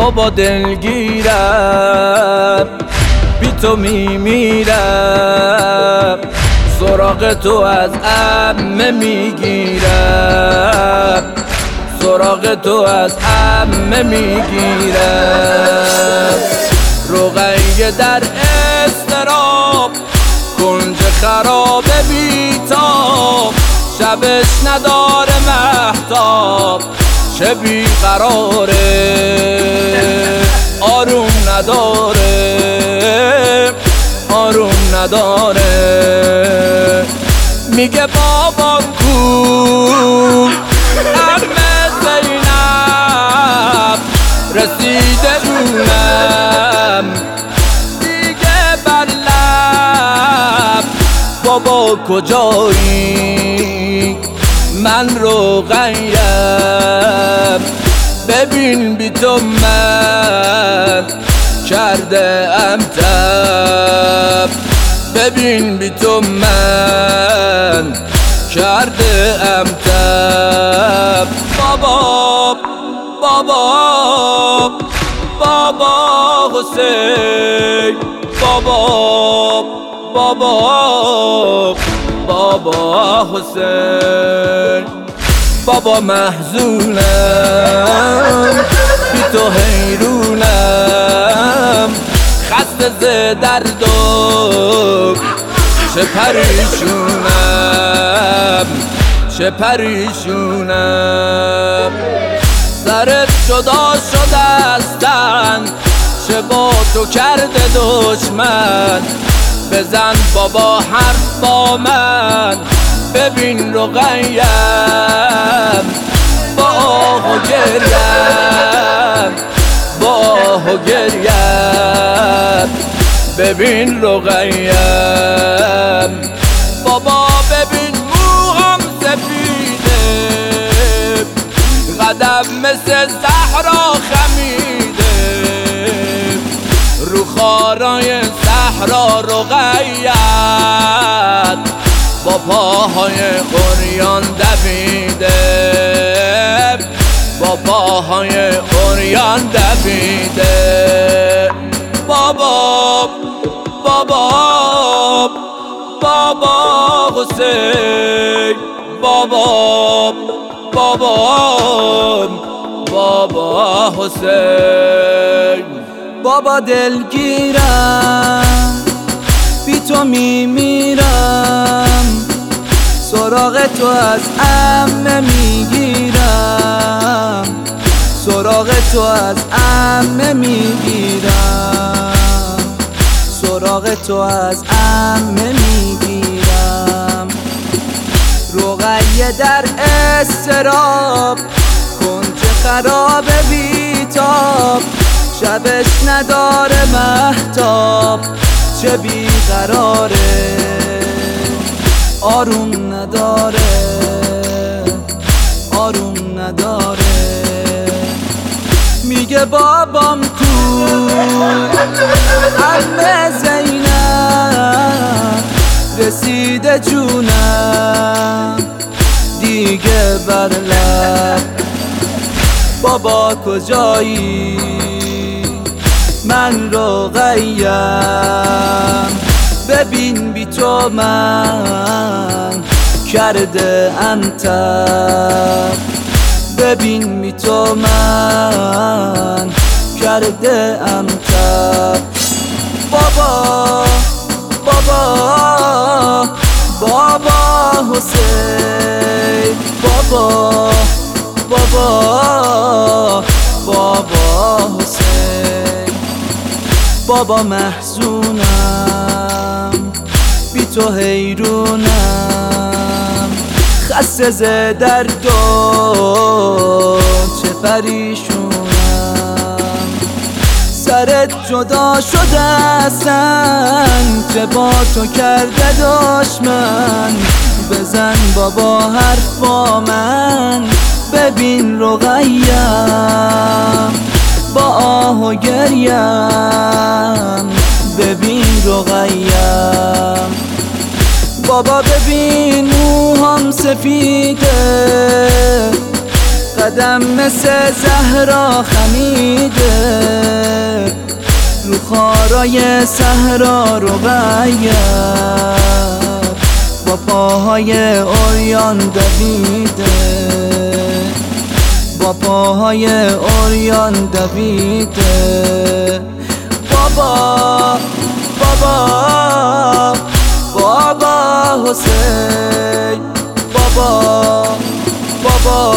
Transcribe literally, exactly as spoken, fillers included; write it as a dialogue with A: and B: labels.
A: بابا دلگیرم، بی تو میمیرم، سراغ تو از عمه میگیرم، سراغ تو از عمه میگیرم. رقیه در اضطراب، کنج خراب بیتاب، شبش نداره مهتاب، چه بیقراره، آروم نداره، آروم نداره. میگه بابا کو عمه زینب، رسیده رونم دیگه بر لب. بابا کجایی من رقیه‌ام، ببین بی تو من کرده ام تب، ببین بی تو من کرده ام تب. بابا بابا بابا حسین، بابا بابا بابا حسین. بابا محزونم، بی تو حیرونم، خسته ز درد و چه پریشونم، چه پریشونم. سرت جدا شده از تن، چه با تو کرده دشمن. بزن بابا حرف با من، ببین رقیه‌ام با آه و گریم، با آه و گریم. ببین رقیه‌ام بابا، ببین موهام سفیده، قدم مثل زهرا خمیده، رو خارای صحرا رقیه‌ات با پاهای عریان دویده، با پاهای عریان دویده. بابا بابا بابا حسین، بابا بابا بابا حسین.
B: بابا دلگیرم، بی تو میمیرم، سراغ تو از عمه میگیرم، سراغ تو از عمه میگیرم، سراغ تو از عمه میگیرم. رقیه در اضطراب، کنج خراب بیتاب، شبش نداره مهتاب، چه بیقراره، آروم نداره، آروم نداره. میگه بابام کو عمه زینب، رسیده جونم دیگه بر لب. بابا کجایی من رقیه‌ام، ببین بی تو من کرده ام تب، ببین بی تو من کرده ام تب. بابا بابا بابا حسین، بابا بابا بابا حسین. بابا محزونم، بی تو حیرونم، خسته ز درد و چه پریشونم. سرت جدا شده اصلا، چه با تو کرده دشمن. بزن بابا حرف با من، ببین رقیه‌ام با آه و گریم، ببین رقیه‌ام. بابا ببین موهام سفیده، قدم مثل زهرا خمیده، رو خارای صحرا رو غیر، با پاهای عریان دویده، با پاهای عریان دویده. بابا بابا بابا حسین، بابا بابا